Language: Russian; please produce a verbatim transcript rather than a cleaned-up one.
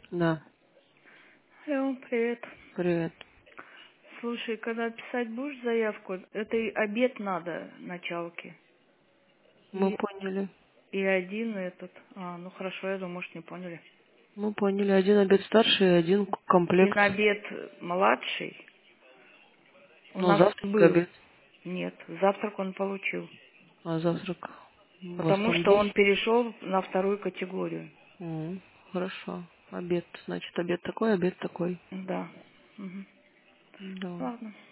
Да, Алло, привет. привет. Слушай, когда писать будешь заявку, это и обед надо началки. Мы И, поняли. и один этот. А, ну хорошо, я думаю, может, не поняли. Мы поняли. Один обед старший и один к- Один комплект. обед младший у Ну, нас завтрак и был. обед. Нет, завтрак он получил. А завтрак у вас Потому там что был? он перешел на вторую категорию. М, Хорошо. Обед. Значит, обед такой, обед такой. Да. Мгм. Да. Ладно.